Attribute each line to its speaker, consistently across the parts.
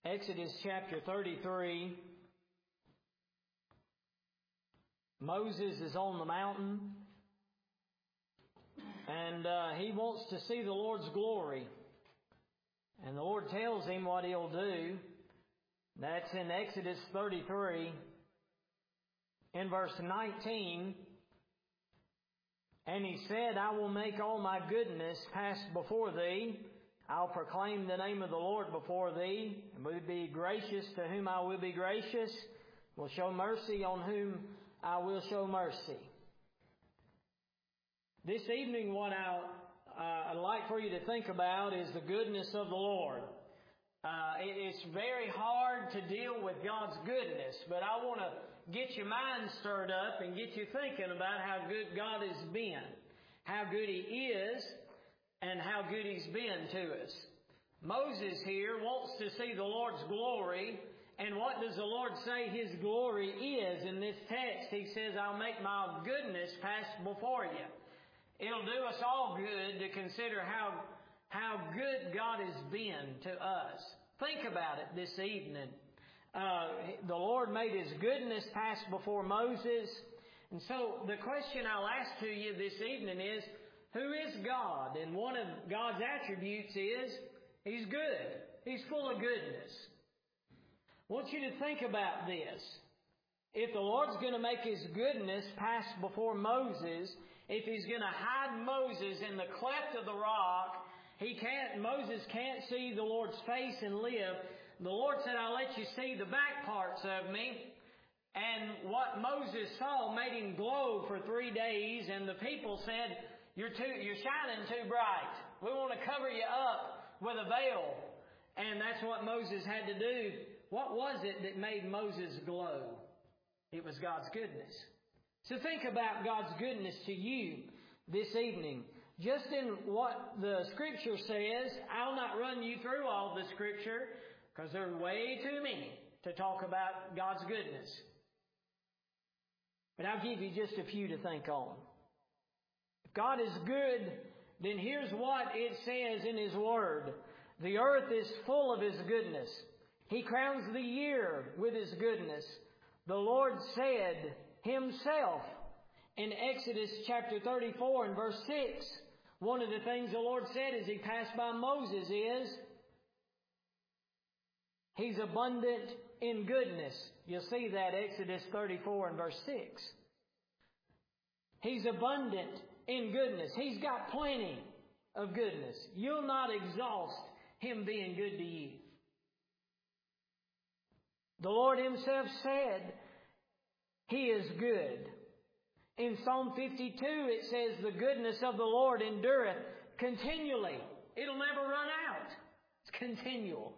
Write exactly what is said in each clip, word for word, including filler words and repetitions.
Speaker 1: Exodus chapter thirty-three. Moses is on the mountain, and uh, he wants to see the Lord's glory. And the Lord tells him what He'll do. That's in Exodus thirty-three, in verse nineteen. And He said, I will make all my goodness pass before thee. I'll proclaim the name of the Lord before thee, and will be gracious to whom I will be gracious, will show mercy on whom I will show mercy. This evening, what I, uh, I'd like for you to think about is the goodness of the Lord. Uh, it, it's very hard to deal with God's goodness, but I want to get your mind stirred up and get you thinking about how good God has been, how good He is, and how good He's been to us. Moses here wants to see the Lord's glory. And what does the Lord say His glory is in this text? He says, I'll make my goodness pass before you. It'll do us all good to consider how, how good God has been to us. Think about it this evening. Uh, the Lord made His goodness pass before Moses. And so the question I'll ask to you this evening is, who is God? And one of God's attributes is He's good. He's full of goodness. I want you to think about this. If the Lord's going to make His goodness pass before Moses, if He's going to hide Moses in the cleft of the rock, he can't. Moses can't see the Lord's face and live. The Lord said, I'll let you see the back parts of me. And what Moses saw made him glow for three days. And the people said, You're too, you're shining too bright. We want to cover you up with a veil. And that's what Moses had to do. What was it that made Moses glow? It was God's goodness. So think about God's goodness to you this evening. Just in what the Scripture says, I'll not run you through all the Scripture because there are way too many to talk about God's goodness. But I'll give you just a few to think on. If God is good, then here's what it says in His Word. The earth is full of His goodness. He crowns the year with His goodness. The Lord said Himself in Exodus chapter thirty-four and verse six. One of the things the Lord said as He passed by Moses is, He's abundant in goodness. You'll see that Exodus thirty-four and verse six. He's abundant in goodness. He's got plenty of goodness. You'll not exhaust Him being good to you. The Lord Himself said He is good. In Psalm fifty-two it says, the goodness of the Lord endureth continually. It'll never run out. It's continual.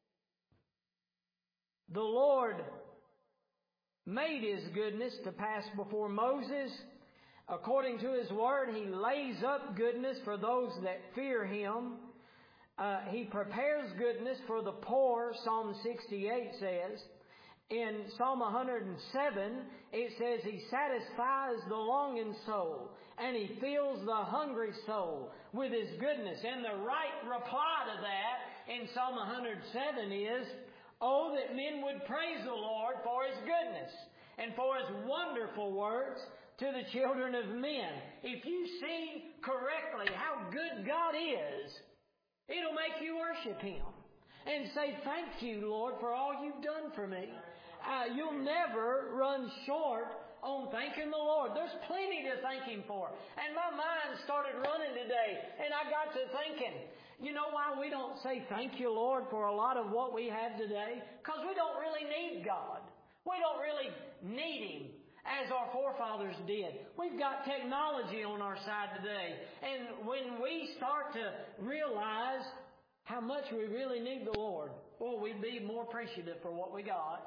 Speaker 1: The Lord made His goodness to pass before Moses. According to His Word, He lays up goodness for those that fear Him. Uh, he prepares goodness for the poor, Psalm sixty-eight says. In Psalm one hundred seven, it says He satisfies the longing soul, and He fills the hungry soul with His goodness. And the right reply to that in Psalm one hundred seven is, oh, that men would praise the Lord for His goodness and for His wonderful works to the children of men. If you see correctly how good God is, it'll make you worship Him and say, thank you, Lord, for all You've done for me. Uh, you'll never run short on thanking the Lord. There's plenty to thank Him for. And my mind started running today, and I got to thinking, you know why we don't say thank you, Lord, for a lot of what we have today? Because we don't really need God. We don't really need Him as our forefathers did. We've got technology on our side today. And when we start to realize how much we really need the Lord, well, we'd be more appreciative for what we got.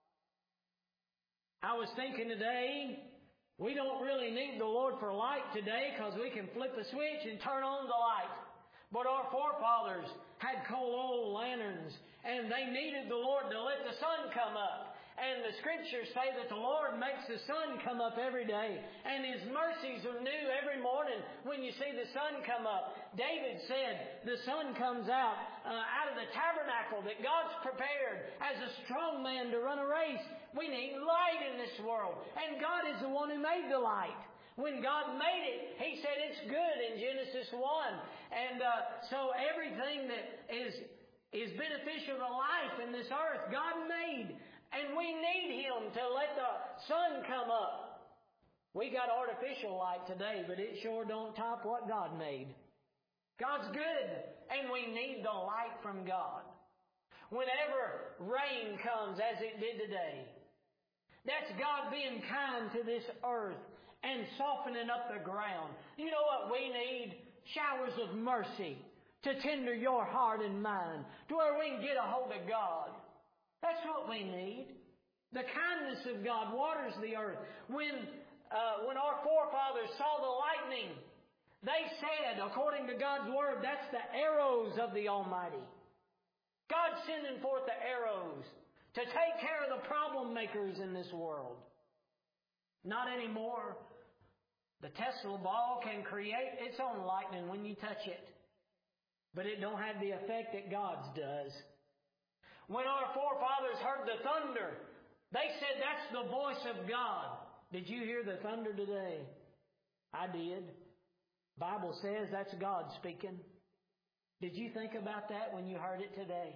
Speaker 1: I was thinking today, we don't really need the Lord for light today because we can flip a switch and turn on the light. But our forefathers had coal oil lanterns, and they needed the Lord to let the sun come up. And the Scriptures say that the Lord makes the sun come up every day. And His mercies are new every morning when you see the sun come up. David said the sun comes out uh, out of the tabernacle that God's prepared as a strong man to run a race. We need light in this world. And God is the one who made the light. When God made it, He said it's good in Genesis one. And uh, so everything that is, is beneficial to life in this earth, God made. And we need Him to let the sun come up. We got artificial light today, but it sure don't top what God made. God's good, and we need the light from God. Whenever rain comes, as it did today, that's God being kind to this earth and softening up the ground. You know what we need? Showers of mercy to tender your heart and mind to where we can get a hold of God. That's what we need. The kindness of God waters the earth. When, uh, when our forefathers saw the lightning, they said, according to God's Word, that's the arrows of the Almighty. God's sending forth the arrows to take care of the problem makers in this world. Not anymore. The Tesla ball can create its own lightning when you touch it. But it don't have the effect that God's does. When our forefathers heard the thunder, they said that's the voice of God. Did you hear the thunder today? I did. Bible says that's God speaking. Did you think about that when you heard it today?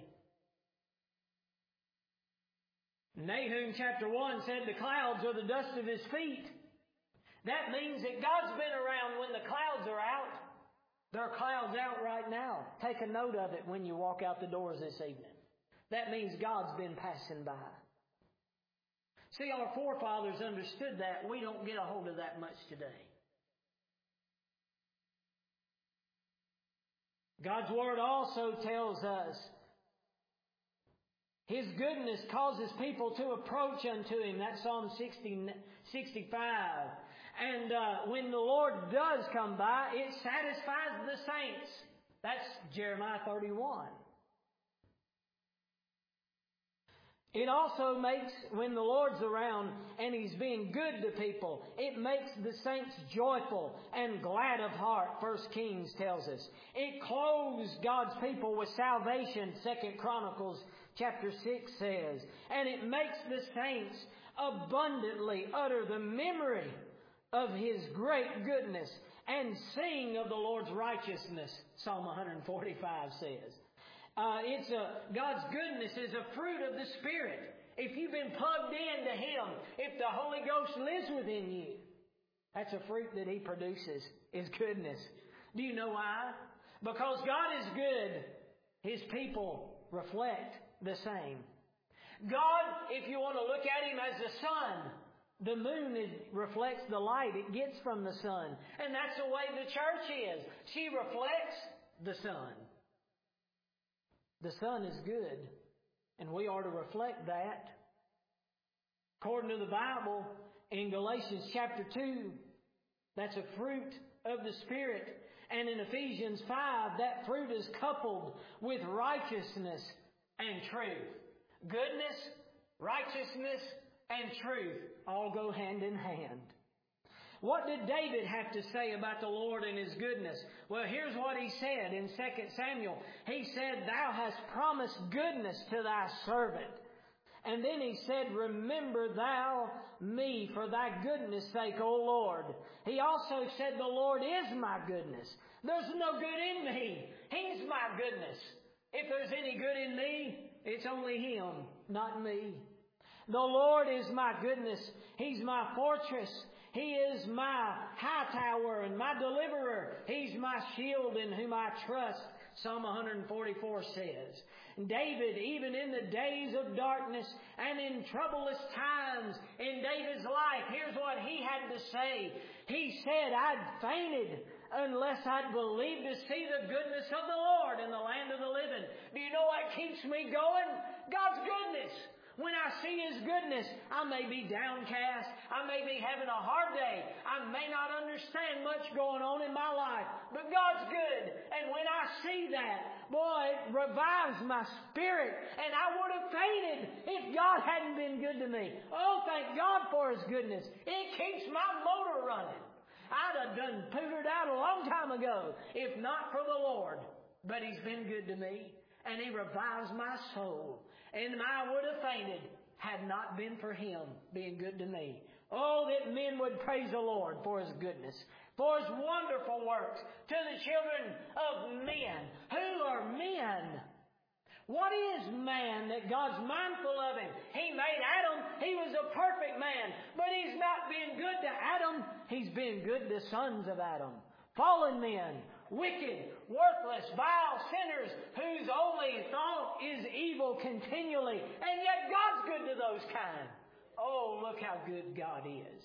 Speaker 1: Nahum chapter one said the clouds are the dust of His feet. That means that God's been around when the clouds are out. There are clouds out right now. Take a note of it when you walk out the doors this evening. That means God's been passing by. See, our forefathers understood that. We don't get a hold of that much today. God's Word also tells us His goodness causes people to approach unto Him. That's Psalm sixty, sixty-five. And uh, when the Lord does come by, it satisfies the saints. That's Jeremiah thirty-one. It also makes, when the Lord's around and He's being good to people, it makes the saints joyful and glad of heart, First Kings tells us. It clothes God's people with salvation, Second Chronicles chapter six says. And it makes the saints abundantly utter the memory of His great goodness and sing of the Lord's righteousness, Psalm one forty-five says. Uh, it's a, God's goodness is a fruit of the Spirit. If you've been plugged into Him, if the Holy Ghost lives within you, that's a fruit that He produces, is goodness. Do you know why? Because God is good. His people reflect the same. God, if you want to look at Him as the sun, the moon is, reflects the light it gets from the sun. And that's the way the church is. She reflects the sun. The sun is good, and we are to reflect that. According to the Bible, in Galatians chapter two, that's a fruit of the Spirit. And in Ephesians five, that fruit is coupled with righteousness and truth. Goodness, righteousness, and truth all go hand in hand. What did David have to say about the Lord and His goodness? Well, here's what he said in Second Samuel. He said, Thou hast promised goodness to Thy servant. And then he said, Remember Thou me for Thy goodness' sake, O Lord. He also said, The Lord is my goodness. There's no good in me. He's my goodness. If there's any good in me, it's only Him, not me. The Lord is my goodness. He's my fortress. He is my high tower and my deliverer. He's my shield in whom I trust, Psalm one forty-four says. David, even in the days of darkness and in troublous times in David's life, here's what he had to say. He said, I'd fainted unless I'd believed to see the goodness of the Lord in the land of the living. Do you know what keeps me going? God's goodness. When I see His goodness, I may be downcast. I may be having a hard day. I may not understand much going on in my life. But God's good. And when I see that, boy, it revives my spirit. And I would have fainted if God hadn't been good to me. Oh, thank God for His goodness. It keeps my motor running. I'd have done pootered out a long time ago if not for the Lord. But He's been good to me. And He revives my soul. And I would have fainted had not been for Him being good to me. Oh, that men would praise the Lord for His goodness, for His wonderful works to the children of men. Who are men? What is man that God's mindful of him? He made Adam. He was a perfect man. But He's not been good to Adam. He's been good to sons of Adam. Fallen men, wicked, worthless, vile sinners whose only thought is evil continually. And yet God's good to those kind. Oh, look how good God is.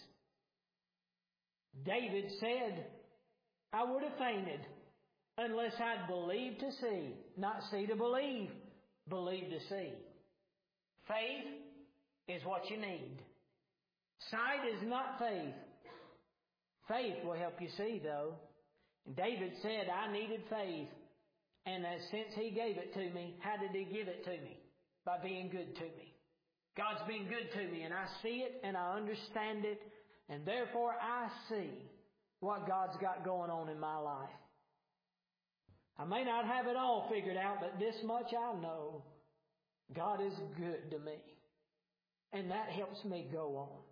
Speaker 1: David said, I would have fainted unless I'd believed to see. Not see to believe, believe to see. Faith is what you need. Sight is not faith. Faith will help you see, though. David said, I needed faith. And as since He gave it to me, how did He give it to me? By being good to me. God's been good to me, and I see it, and I understand it, and therefore I see what God's got going on in my life. I may not have it all figured out, but this much I know. God is good to me, and that helps me go on.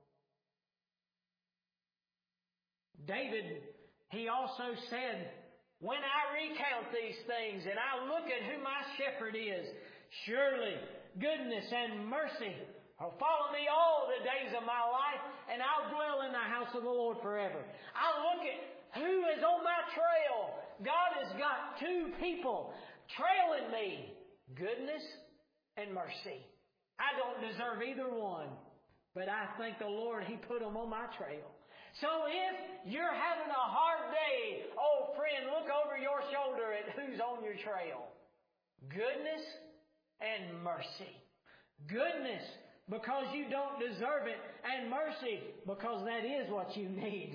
Speaker 1: David, he also said, when I recount these things and I look at who my shepherd is, surely goodness and mercy will follow me all the days of my life, and I'll dwell in the house of the Lord forever. I look at who is on my trail. God has got two people trailing me, goodness and mercy. I don't deserve either one, but I thank the Lord He put them on my trail. So if you're having a hard day, oh friend, look over your shoulder at who's on your trail. Goodness and mercy. Goodness because you don't deserve it, and mercy because that is what you need.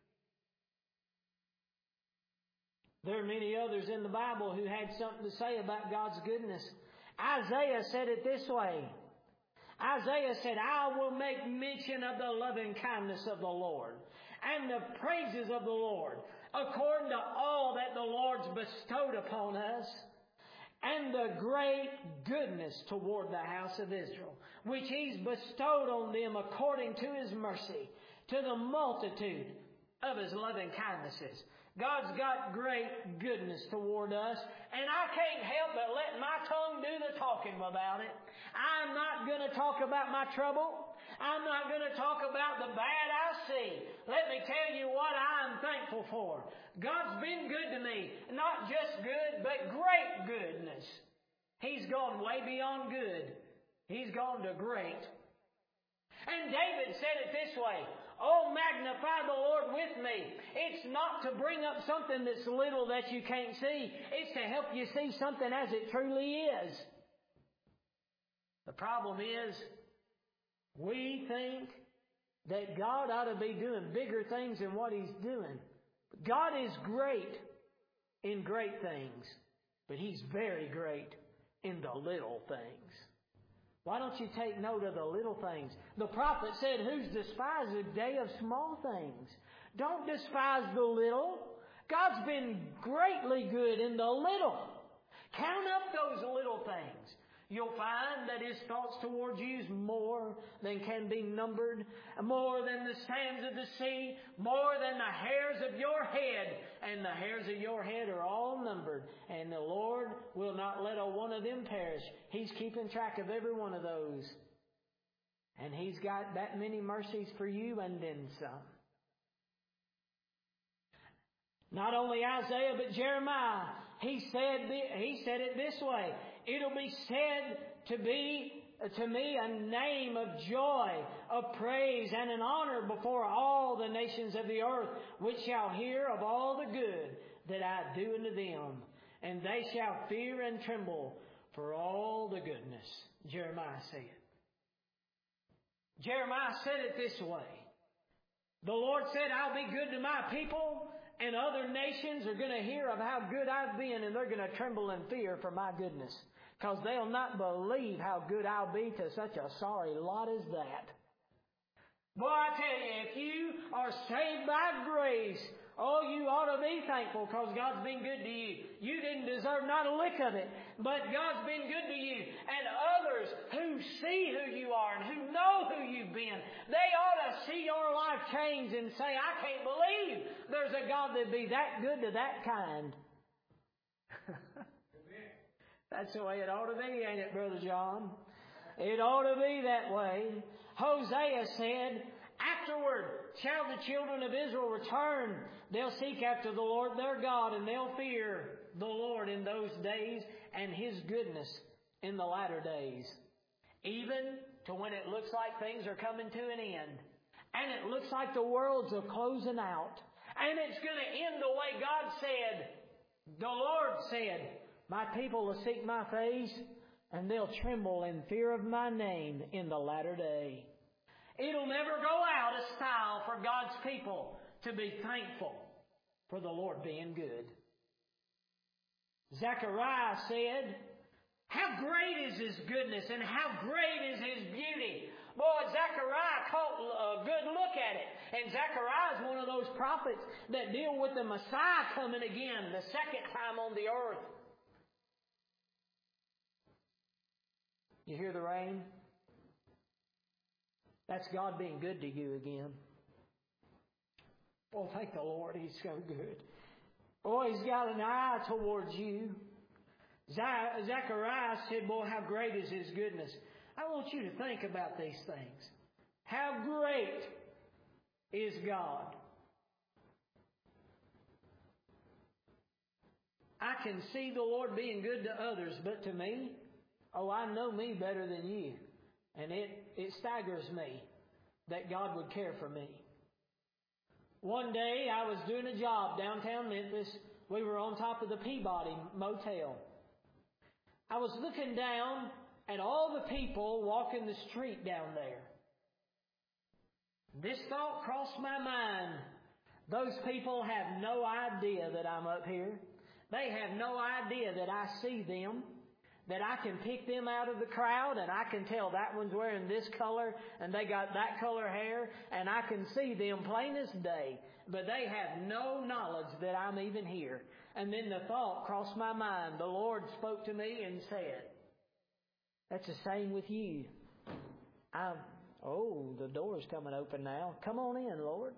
Speaker 1: There are many others in the Bible who had something to say about God's goodness. Isaiah said it this way. Isaiah said, I will make mention of the loving kindness of the Lord and the praises of the Lord according to all that the Lord's bestowed upon us, and the great goodness toward the house of Israel, which He's bestowed on them according to His mercy, to the multitude of His loving kindnesses. God's got great goodness toward us, and I can't help but let my tongue do the talking about it. I'm not going to talk about my trouble. I'm not going to talk about the bad I see. Let me tell you what I'm thankful for. God's been good to me. Not just good, but great goodness. He's gone way beyond good. He's gone to great. And David said it this way, oh, magnify the Lord with me. It's not to bring up something that's little that you can't see. It's to help you see something as it truly is. The problem is, we think that God ought to be doing bigger things than what He's doing. God is great in great things, but He's very great in the little things. Why don't you take note of the little things? The prophet said, who's despised the day of small things? Don't despise the little. God's been greatly good in the little. Count up those little things. You'll find that His thoughts towards you is more than can be numbered, more than the sands of the sea, more than the hairs of your head. And the hairs of your head are all numbered. And the Lord will not let a one of them perish. He's keeping track of every one of those. And He's got that many mercies for you and then some. Not only Isaiah, but Jeremiah. He said, he said it this way. It'll be said to be to me a name of joy, of praise, and an honor before all the nations of the earth, which shall hear of all the good that I do unto them. And they shall fear and tremble for all the goodness. Jeremiah said. Jeremiah said it this way. The Lord said, I'll be good to my people, and other nations are going to hear of how good I've been, and they're going to tremble in fear for my goodness. Because they'll not believe how good I'll be to such a sorry lot as that. Boy, I tell you, if you are saved by grace, oh, you ought to be thankful because God's been good to you. You didn't deserve not a lick of it, but God's been good to you. And others who see who you are and who know who you've been, they ought to see your life change and say, I can't believe there's a God that'd be that good to that kind. That's the way it ought to be, ain't it, Brother John? It ought to be that way. Hosea said, afterward shall the children of Israel return. They'll seek after the Lord their God, and they'll fear the Lord in those days and His goodness in the latter days. Even to when it looks like things are coming to an end. And it looks like the world's are closing out. And it's going to end the way God said. The Lord said, my people will seek my face, and they'll tremble in fear of my name in the latter day. It'll never go out of style for God's people to be thankful for the Lord being good. Zechariah said, how great is His goodness and how great is His beauty. Boy, Zechariah caught a good look at it. And Zechariah is one of those prophets that deal with the Messiah coming again the second time on the earth. You hear the rain? That's God being good to you again. Oh, thank the Lord, He's so good. Oh, He's got an eye towards you. Zechariah said, boy, how great is His goodness. I want you to think about these things. How great is God? I can see the Lord being good to others, but to me, oh, I know me better than you. And it, it staggers me that God would care for me. One day I was doing a job downtown Memphis. We were on top of the Peabody Motel. I was looking down at all the people walking the street down there. This thought crossed my mind. Those people have no idea that I'm up here. They have no idea that I see them. That I can pick them out of the crowd and I can tell that one's wearing this color and they got that color hair and I can see them plain as day. But they have no knowledge that I'm even here. And then the thought crossed my mind. The Lord spoke to me and said, that's the same with you. I'm, oh, the door's coming open now. Come on in, Lord.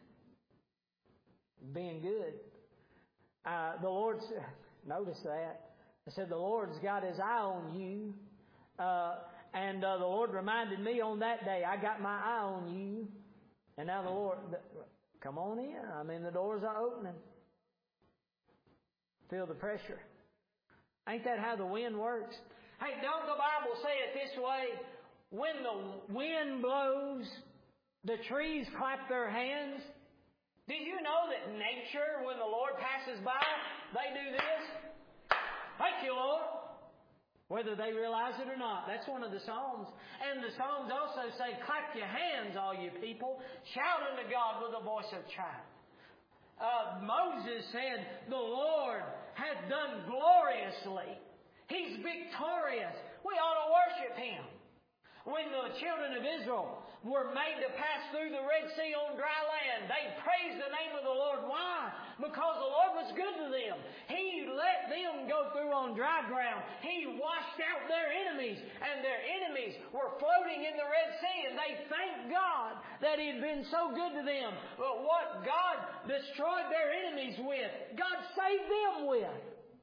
Speaker 1: Being good. Uh, the Lord, notice that. I said, the Lord's got His eye on you. Uh, and uh, the Lord reminded me on that day, I got my eye on you. And now the Lord, come on in. I mean, the doors are opening. Feel the pressure. Ain't that how the wind works? Hey, don't the Bible say it this way? When the wind blows, the trees clap their hands. Did you know that nature, when the Lord passes by, they do this? Thank you, Lord. Whether they realize it or not. That's one of the Psalms. And the Psalms also say, clap your hands, all you people. Shout unto God with a voice of triumph. Uh, Moses said, the Lord hath done gloriously. He's victorious. We ought to worship Him. When the children of Israel were made to pass through the Red Sea on dry land, they praised the name of the Lord. Why? Because the Lord was good to them. He let them go through on dry ground. He washed out their enemies, and their enemies were floating in the Red Sea, and they thanked God that He had been so good to them. But what God destroyed their enemies with, God saved them with.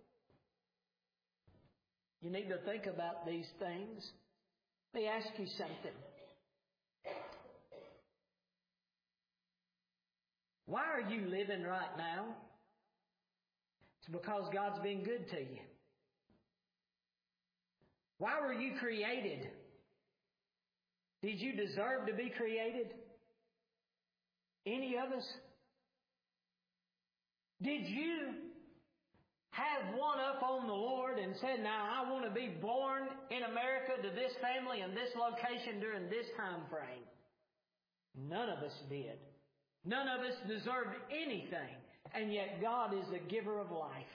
Speaker 1: You need to think about these things. Let me ask you something. Why are you living right now? It's because God's been good to you. Why were you created? Did you deserve to be created? Any of us? Did you have one up on the Lord and said, now I want to be born in America to this family and this location during this time frame? None of us did. None of us deserved anything and yet God is the giver of life.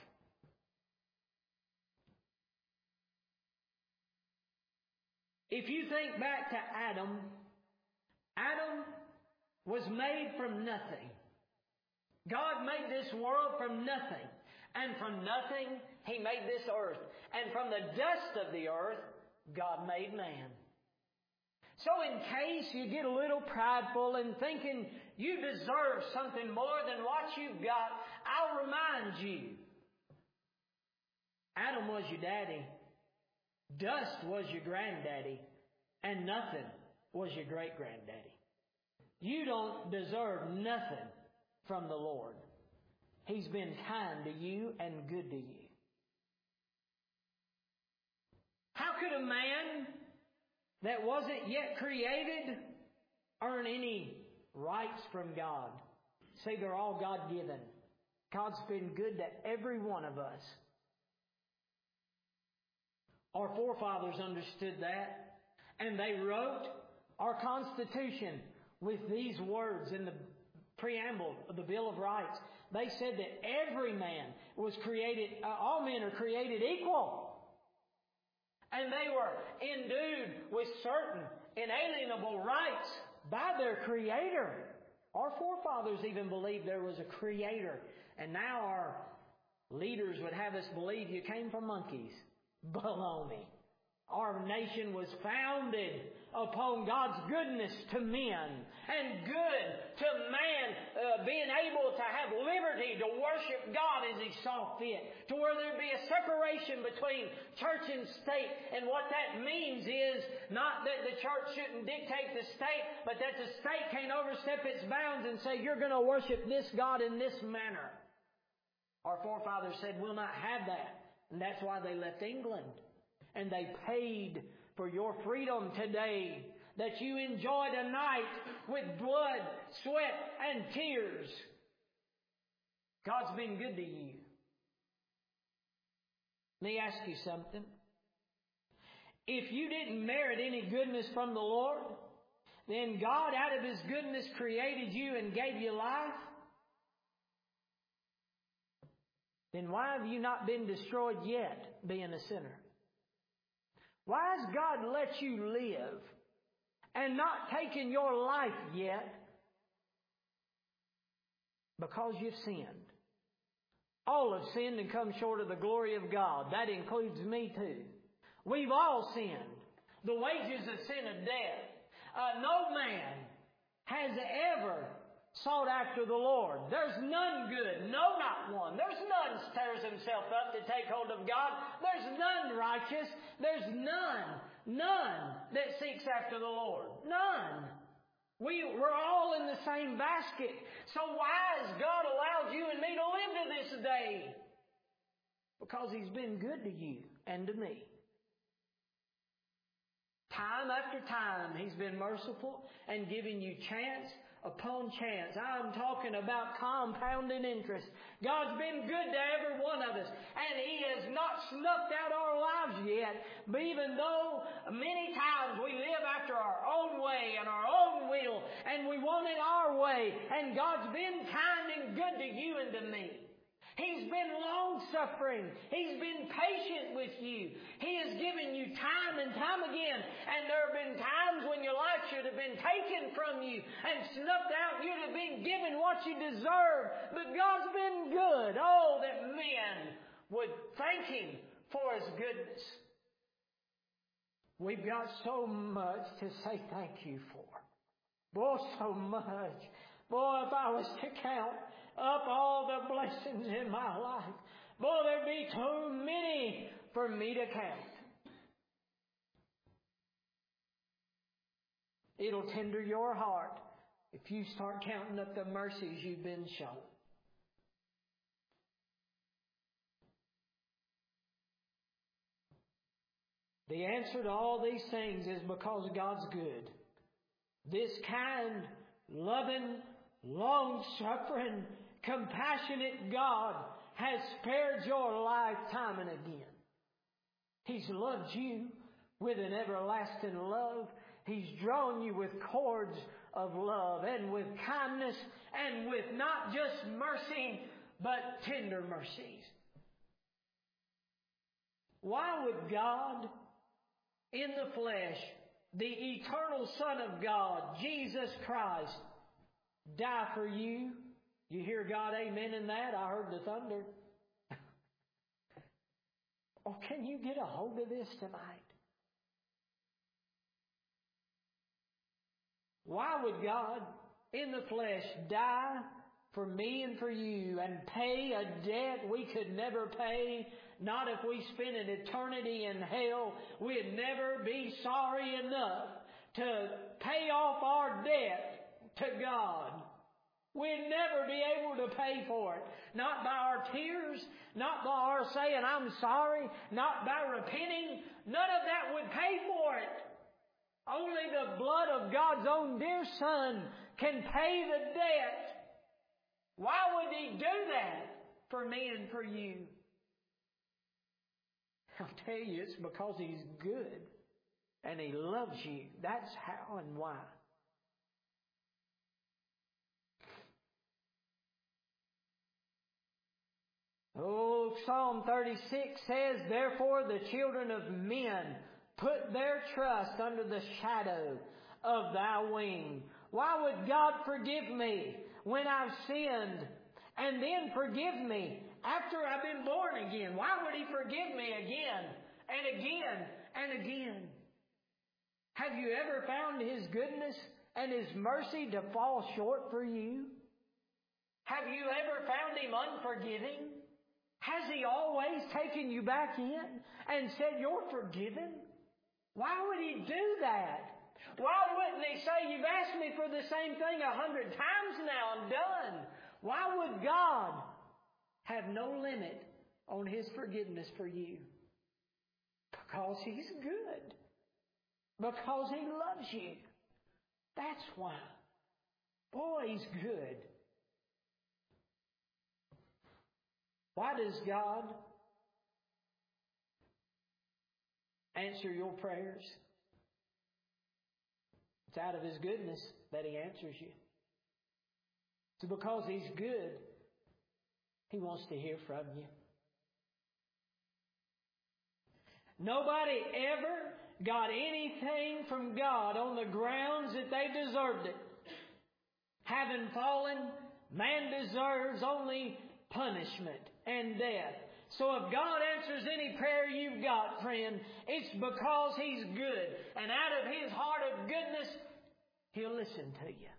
Speaker 1: If you think back to Adam, Adam was made from nothing. God made this world from nothing. And from nothing, He made this earth. And from the dust of the earth, God made man. So in case you get a little prideful and thinking you deserve something more than what you've got, I'll remind you. Adam was your daddy. Dust was your granddaddy. And nothing was your great-granddaddy. You don't deserve nothing from the Lord. He's been kind to you and good to you. How could a man that wasn't yet created earn any rights from God? See, they're all God-given. God's been good to every one of us. Our forefathers understood that, and they wrote our Constitution with these words in the preamble of the Bill of Rights. They said that every man was created, uh, all men are created equal. And they were endued with certain inalienable rights by their Creator. Our forefathers even believed there was a Creator. And now our leaders would have us believe you came from monkeys. Baloney. Our nation was founded upon God's goodness to men and good to man, uh, being able to have liberty to worship God as He saw fit, to where there be a separation between church and state. And what that means is not that the church shouldn't dictate the state, but that the state can't overstep its bounds and say, you're going to worship this God in this manner. Our forefathers said, we'll not have that. And that's why they left England. And they paid for your freedom today that you enjoy tonight with blood, sweat, and tears. God's been good to you. Let me ask you something. If you didn't merit any goodness from the Lord, then God out of His goodness created you and gave you life, then why have you not been destroyed yet, being a sinner? Why has God let you live and not taken your life yet? Because you've sinned. All have sinned and come short of the glory of God. That includes me too. We've all sinned. The wages of sin is death. Uh, no man has ever sought after the Lord. There's none good. No, not one. There's none stirs himself up to take hold of God. There's none righteous. There's none, none that seeks after the Lord. None. We, we're all in the same basket. So why has God allowed you and me to live to this day? Because He's been good to you and to me. Time after time, He's been merciful and giving you chance upon chance. I'm talking about compounding interest. God's been good to every one of us, and He has not snuffed out our lives yet. But even though many times we live after our own way and our own will, and we want it our way, and God's been kind and good to you and to me. He's been long-suffering. He's been patient with you. He has given you time and time again. And there have been times when your life should have been taken from you and snuffed out. You'd have been given what you deserve. But God's been good. Oh, that men would thank Him for His goodness. We've got so much to say thank you for. Boy, so much. Boy, if I was to count up all the blessings in my life, boy, there'd be too many for me to count. It'll tender your heart if you start counting up the mercies you've been shown. The answer to all these things is because God's good. This kind, loving, long-suffering, compassionate God has spared your life time and again. He's loved you with an everlasting love. He's drawn you with cords of love and with kindness and with not just mercy, but tender mercies. Why would God, in the flesh, the eternal Son of God, Jesus Christ, die for you? You hear God amen in that? I heard the thunder. Or can you get a hold of this tonight? Why would God, in the flesh, die for me and for you and pay a debt we could never pay? Not if we spent an eternity in hell. We'd never be sorry enough to pay off our debt to God. We'd never be able to pay for it. Not by our tears, not by our saying, I'm sorry, not by repenting. None of that would pay for it. Only the blood of God's own dear Son can pay the debt. Why would He do that for me and for you? I'll tell you, it's because He's good and He loves you. That's how and why. Oh, Psalm thirty-six says, therefore the children of men put their trust under the shadow of Thy wing. Why would God forgive me when I've sinned and then forgive me after I've been born again? Why would He forgive me again and again and again? Have you ever found His goodness and His mercy to fall short for you? Have you ever found Him unforgiving? Has He always taken you back in and said, you're forgiven? Why would He do that? Why wouldn't He say, you've asked me for the same thing a hundred times now, I'm done? Why would God have no limit on His forgiveness for you? Because He's good. Because He loves you. That's why. Boy, He's good. Why does God answer your prayers? It's out of His goodness that He answers you. It's because He's good, He wants to hear from you. Nobody ever got anything from God on the grounds that they deserved it. Having fallen, man deserves only punishment and death. So if God answers any prayer you've got, friend, it's because He's good. And out of His heart of goodness, He'll listen to you.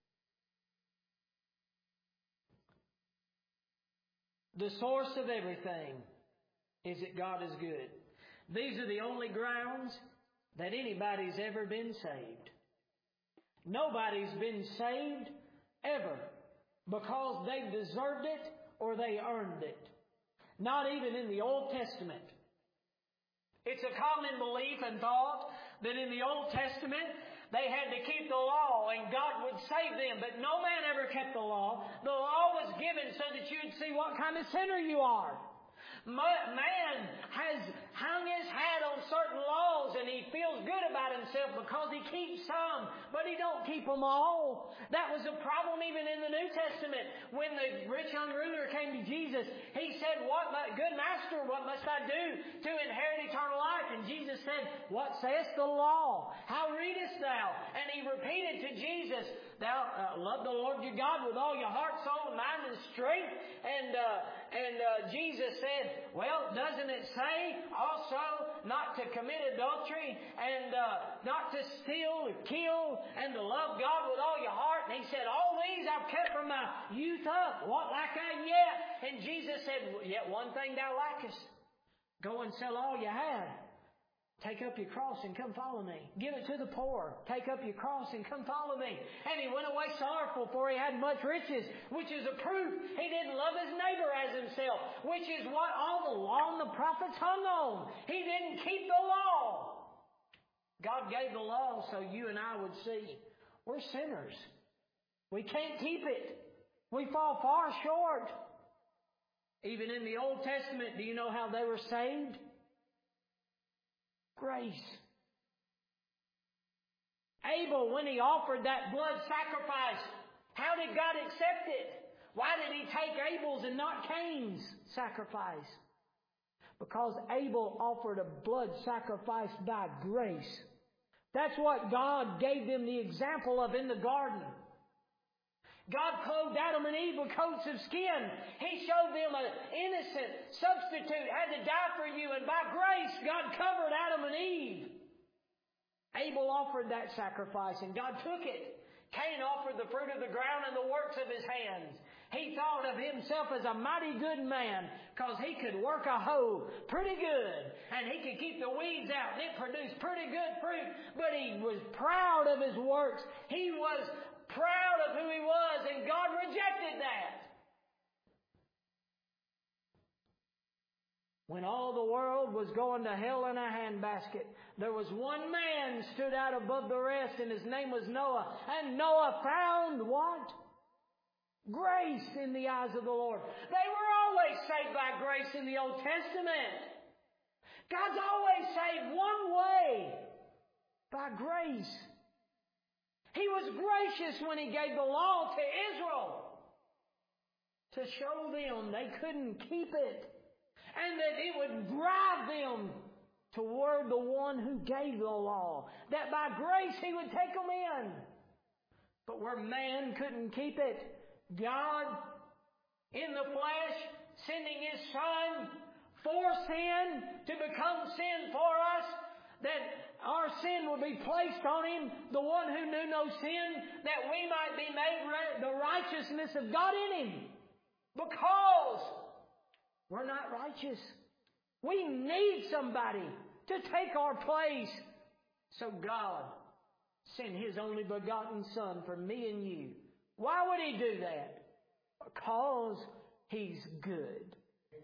Speaker 1: The source of everything is that God is good. These are the only grounds that anybody's ever been saved. Nobody's been saved ever because they deserved it or they earned it. Not even in the Old Testament. It's a common belief and thought that in the Old Testament they had to keep the law and God would save them. But no man ever kept the law. The law was given so that you'd see what kind of sinner you are. Man has hung his hat on certain laws and he feels good about himself because he keeps some, but he don't keep them all. That was a problem even in the New Testament. When the rich young ruler came to Jesus, he said, "What, good master, what must I do to inherit eternal life?" And Jesus said, "What saith the law? How readest thou?" And he repeated to Jesus, "Thou uh, love the Lord your God with all your heart, soul, mind, and strength." And uh, and uh, Jesus said, "Well, doesn't it say also not to commit adultery and uh, not to steal or kill and to love God with all your heart?" And he said, "All these I've kept from my youth up. What lack I yet?" And Jesus said, "Yet one thing thou lackest. Go and sell all you have. Take up your cross and come follow me. Give it to the poor. Take up your cross and come follow me." And he went away sorrowful, for he had much riches, which is a proof he didn't love his neighbor as himself, which is what all the law and the prophets hung on. He didn't keep the law. God gave the law so you and I would see we're sinners. We can't keep it. We fall far short. Even in the Old Testament, do you know how they were saved? Grace. Abel, when he offered that blood sacrifice, how did God accept it? Why did He take Abel's and not Cain's sacrifice? Because Abel offered a blood sacrifice by grace. That's what God gave them the example of in the garden. God clothed Adam and Eve with coats of skin. He showed them an innocent substitute had to die for you, and by grace God covered Adam and Eve. Abel offered that sacrifice and God took it. Cain offered the fruit of the ground and the works of his hands. He thought of himself as a mighty good man because he could work a hoe pretty good and he could keep the weeds out and it produced pretty good fruit. But he was proud of his works. He was proud of who he was, and God rejected that. When all the world was going to hell in a handbasket, there was one man stood out above the rest, and his name was Noah. And Noah found what? Grace in the eyes of the Lord. They were always saved by grace in the Old Testament. God's always saved one way, by grace. He was gracious when He gave the law to Israel to show them they couldn't keep it and that it would drive them toward the one who gave the law, that by grace He would take them in. But where man couldn't keep it, God in the flesh sending His Son for sin to become sin for us, that our sin would be placed on Him, the one who knew no sin, that we might be made the righteousness of God in Him. Because we're not righteous. We need somebody to take our place. So God sent His only begotten Son for me and you. Why would He do that? Because He's good.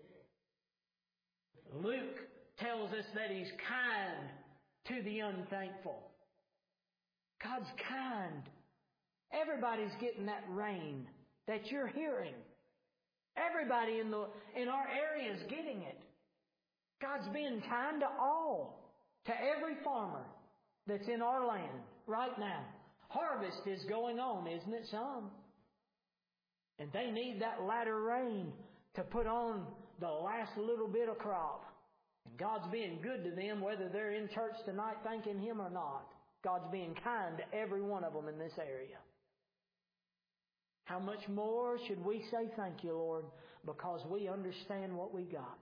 Speaker 1: Luke tells us that He's kind to the unthankful. God's kind. Everybody's getting that rain that you're hearing. Everybody in the in our area is getting it. God's being kind to all, to every farmer that's in our land right now. Harvest is going on, isn't it, some? And they need that latter rain to put on the last little bit of crop. And God's being good to them whether they're in church tonight thanking Him or not. God's being kind to every one of them in this area. How much more should we say thank you, Lord, because we understand what we got.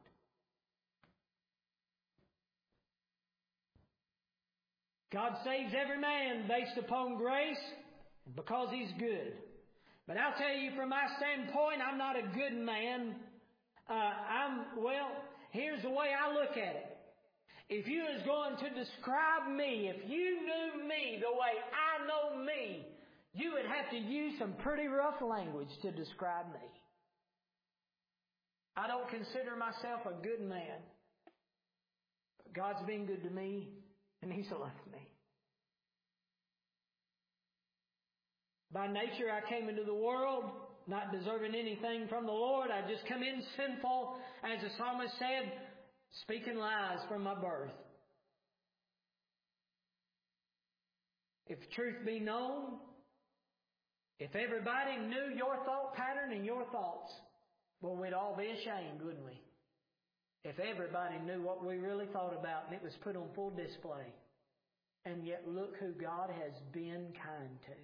Speaker 1: God saves every man based upon grace because He's good. But I'll tell you from my standpoint, I'm not a good man. Uh, I'm, well, here's the way I look at it. If you was going to describe me, if you knew me the way I know me, you would have to use some pretty rough language to describe me. I don't consider myself a good man. But God's been good to me, and He's loved me. By nature, I came into the world not deserving anything from the Lord. I just come in sinful, as the psalmist said, speaking lies from my birth. If truth be known, if everybody knew your thought pattern and your thoughts, well, we'd all be ashamed, wouldn't we? If everybody knew what we really thought about and it was put on full display. And yet look who God has been kind to.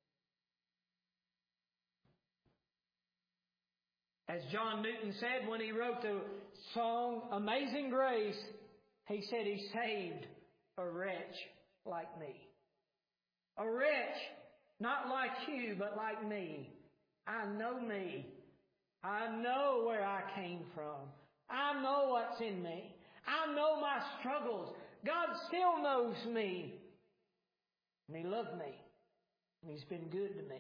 Speaker 1: As John Newton said when he wrote the song Amazing Grace, he said He saved a wretch like me. A wretch, not like you, but like me. I know me. I know where I came from. I know what's in me. I know my struggles. God still knows me. And He loved me. And He's been good to me.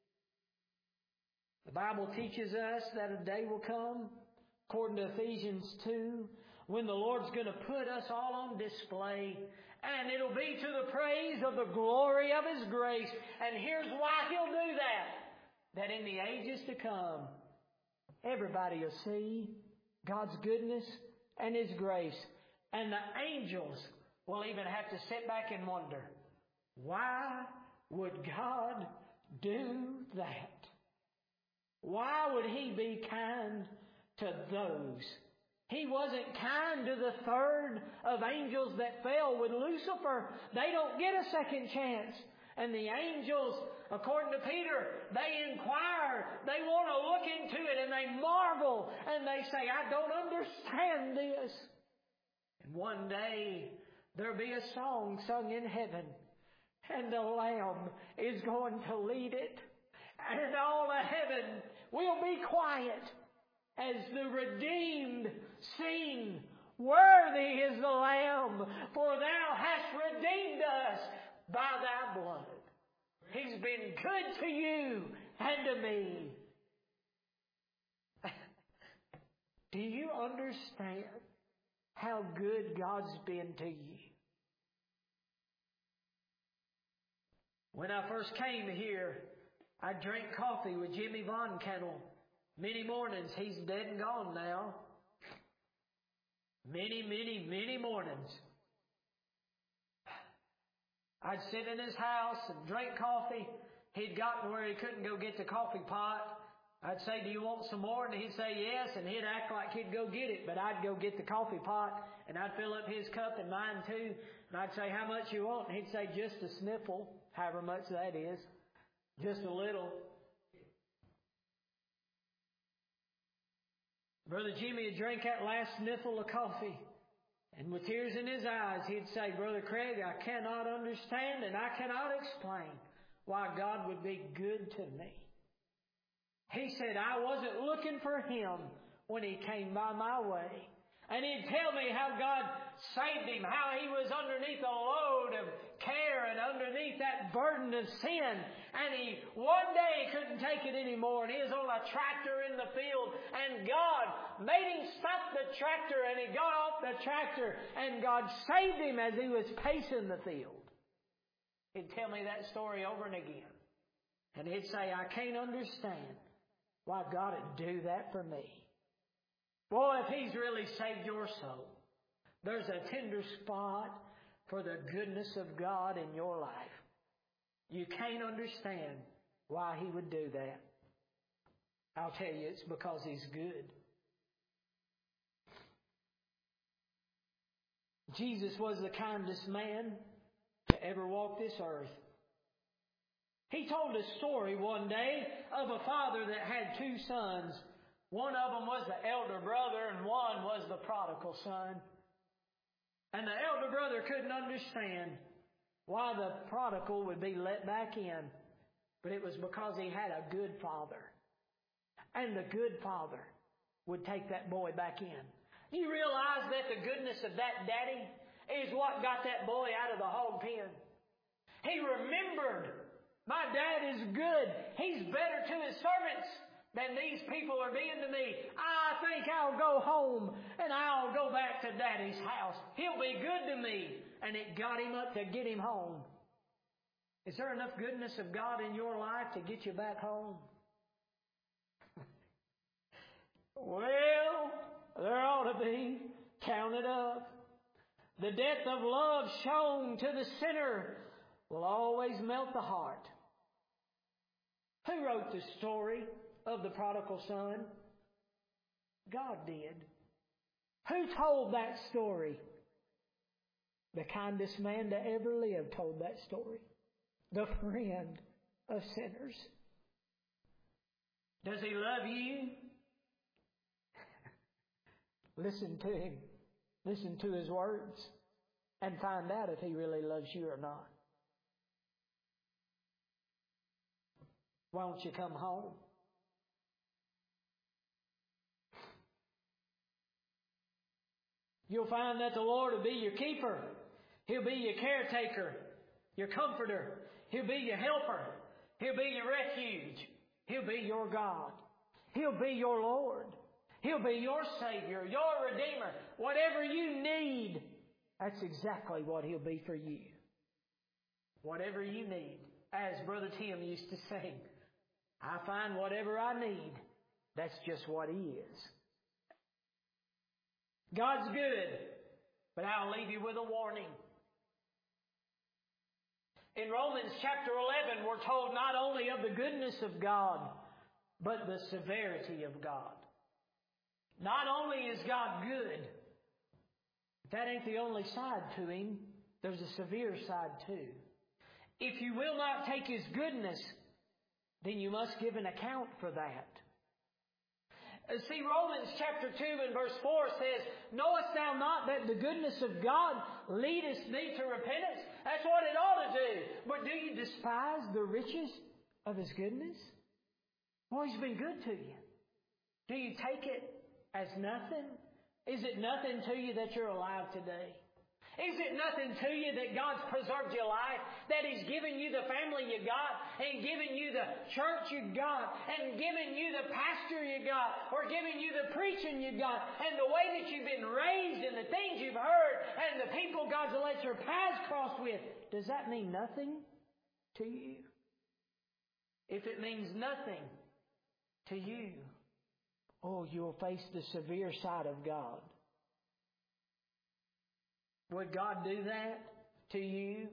Speaker 1: The Bible teaches us that a day will come, according to Ephesians two, when the Lord's going to put us all on display. And it'll be to the praise of the glory of His grace. And here's why He'll do that. That in the ages to come, everybody will see God's goodness and His grace. And the angels will even have to sit back and wonder, why would God do that? Why would He be kind to those? He wasn't kind to the third of angels that fell with Lucifer. They don't get a second chance. And the angels, according to Peter, they inquire. They want to look into it and they marvel. And they say, I don't understand this. And one day there'll be a song sung in heaven. And the Lamb is going to lead it. And all of heaven will be quiet as the redeemed sing, Worthy is the Lamb, for Thou hast redeemed us by Thy blood. He's been good to you and to me. Do you understand how good God's been to you? When I first came here, I drank coffee with Jimmy Von Kennel. Many mornings. He's dead and gone now. Many, many, many mornings. I'd sit in his house and drink coffee. He'd gotten where he couldn't go get the coffee pot. I'd say, do you want some more? And he'd say yes, and he'd act like he'd go get it. But I'd go get the coffee pot, and I'd fill up his cup and mine too. And I'd say, how much you want? And he'd say, just a sniffle, however much that is. Just a little. Brother Jimmy would drink that last sniffle of coffee. And with tears in his eyes, he'd say, Brother Craig, I cannot understand and I cannot explain why God would be good to me. He said, I wasn't looking for Him when He came by my way. And he'd tell me how God saved him, how he was underneath a load of care and underneath that burden of sin. And he one day couldn't take it anymore, and he was on a tractor in the field, and God made him stop the tractor, and he got off the tractor, and God saved him as he was pacing the field. He'd tell me that story over and again. And he'd say, I can't understand why God would do that for me. Boy, if He's really saved your soul, there's a tender spot for the goodness of God in your life. You can't understand why He would do that. I'll tell you, it's because He's good. Jesus was the kindest man to ever walk this earth. He told a story one day of a father that had two sons. One of them was the elder brother and one was the prodigal son. And the elder brother couldn't understand why the prodigal would be let back in. But it was because he had a good father. And the good father would take that boy back in. You realize that the goodness of that daddy is what got that boy out of the hog pen. He remembered, my dad is good. He's better to his servants than these people are being to me. I think I'll go home and I'll go back to Daddy's house. He'll be good to me. And it got him up to get him home. Is there enough goodness of God in your life to get you back home? Well, there ought to be. Count it up. The depth of love shown to the sinner will always melt the heart. Who wrote the story of the prodigal son? God did. Who told that story? The kindest man to ever live told that story. The friend of sinners. Does He love you? Listen to Him. Listen to His words and find out if He really loves you or not. Why don't you come home? You'll find that the Lord will be your keeper. He'll be your caretaker, your comforter. He'll be your helper. He'll be your refuge. He'll be your God. He'll be your Lord. He'll be your Savior, your Redeemer. Whatever you need, that's exactly what He'll be for you. Whatever you need. As Brother Tim used to sing, I find whatever I need. That's just what He is. God's good, but I'll leave you with a warning. In Romans chapter eleven, we're told not only of the goodness of God, but the severity of God. Not only is God good, that ain't the only side to Him. There's a severe side too. If you will not take His goodness, then you must give an account for that. See, Romans chapter two and verse four says, knowest thou not that the goodness of God leadeth thee to repentance? That's what it ought to do. But do you despise the riches of His goodness? Well, He's been good to you. Do you take it as nothing? Is it nothing to you that you're alive today? Is it nothing to you that God's preserved your life? That He's given you the family you got, and given you the church you got, and given you the pastor you got, or given you the preaching you got, and the way that you've been raised, and the things you've heard, and the people God's let your paths cross with? Does that mean nothing to you? If it means nothing to you, oh, you'll face the severe side of God. Would God do that to you?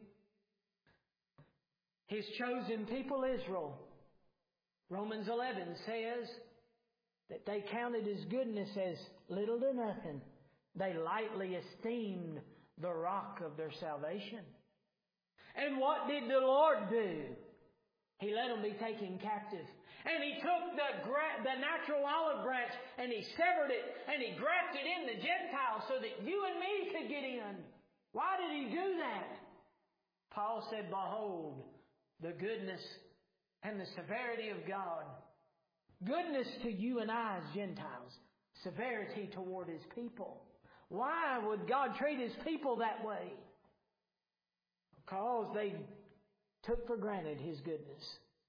Speaker 1: His chosen people, Israel, Romans eleven says that they counted His goodness as little to nothing. They lightly esteemed the rock of their salvation. And what did the Lord do? He let them be taken captive. And He took the, gra- the natural olive branch and He severed it and He grafted in the Gentiles so that you and me could get in. Why did He do that? Paul said, behold, the goodness and the severity of God. Goodness to you and I as Gentiles. Severity toward His people. Why would God treat His people that way? Because they took for granted His goodness.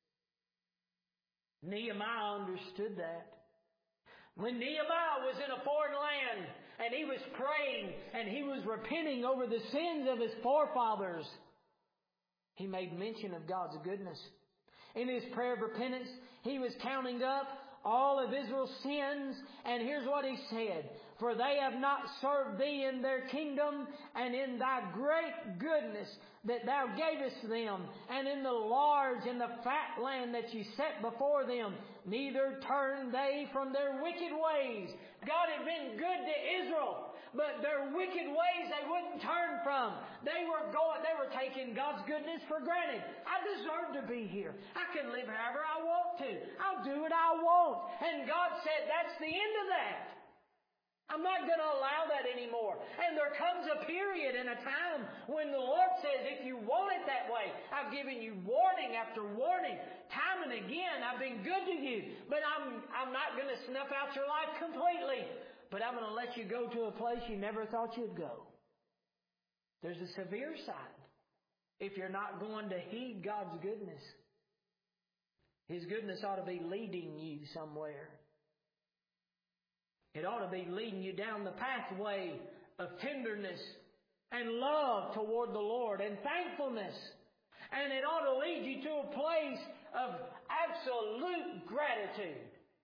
Speaker 1: Nehemiah understood that. When Nehemiah was in a foreign land and he was praying and he was repenting over the sins of his forefathers, he made mention of God's goodness. In his prayer of repentance, he was counting up all of Israel's sins, and here's what he said: for they have not served thee in their kingdom, and in thy great goodness that thou gavest them, and in the large and the fat land that ye set before them, neither turned they from their wicked ways. God had been good to Israel, but their wicked ways they wouldn't turn from. They were going, they were taking God's goodness for granted. I deserve to be here. I can live however I want to. I'll do what I want. And God said, that's the end of that. I'm not going to allow that anymore. And there comes a period and a time when the Lord says, if you want it that way, I've given you warning after warning, time and again. I've been good to you, but I'm, I'm not going to snuff out your life completely. But I'm going to let you go to a place you never thought you'd go. There's a severe side if you're not going to heed God's goodness. His goodness ought to be leading you somewhere. It ought to be leading you down the pathway of tenderness and love toward the Lord and thankfulness. And it ought to lead you to a place of absolute gratitude.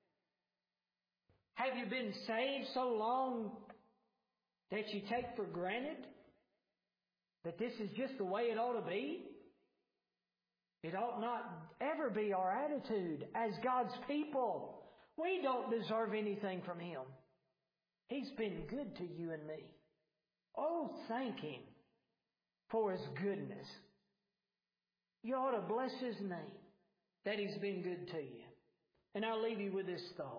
Speaker 1: Have you been saved so long that you take for granted that this is just the way it ought to be? It ought not ever be our attitude as God's people. We don't deserve anything from Him. He's been good to you and me. Oh, thank Him for His goodness. You ought to bless His name that He's been good to you. And I'll leave you with this thought.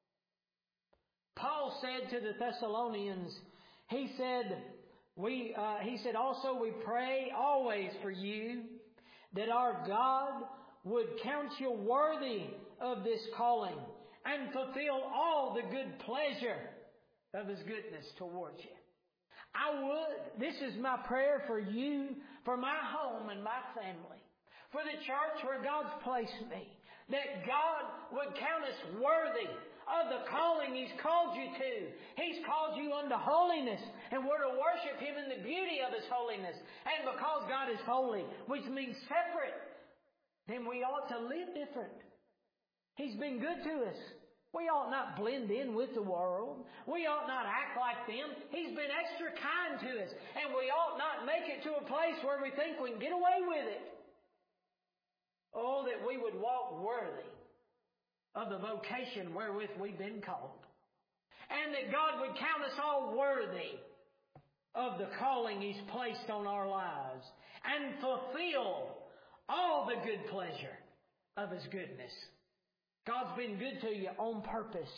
Speaker 1: Paul said to the Thessalonians, he said, we, uh, he said, also we pray always for you that our God would count you worthy of this calling and fulfill all the good pleasure of His goodness towards you. I would, this is my prayer for you, for my home and my family, for the church where God's placed me, that God would count us worthy of the calling He's called you to. He's called you unto holiness, and we're to worship Him in the beauty of His holiness. And because God is holy, which means separate, then we ought to live different. He's been good to us. We ought not blend in with the world. We ought not act like them. He's been extra kind to us. And we ought not make it to a place where we think we can get away with it. Oh, that we would walk worthy of the vocation wherewith we've been called. And that God would count us all worthy of the calling He's placed on our lives and fulfill all the good pleasure of His goodness. God's been good to you on purpose.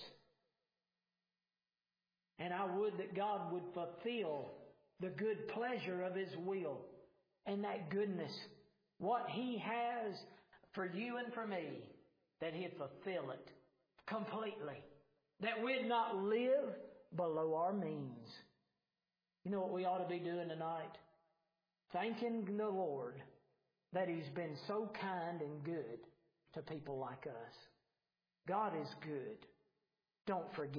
Speaker 1: And I would that God would fulfill the good pleasure of His will and that goodness. What He has for you and for me, that He'd fulfill it completely. That we'd not live below our means. You know what we ought to be doing tonight? Thanking the Lord that He's been so kind and good to people like us. God is good. Don't forget.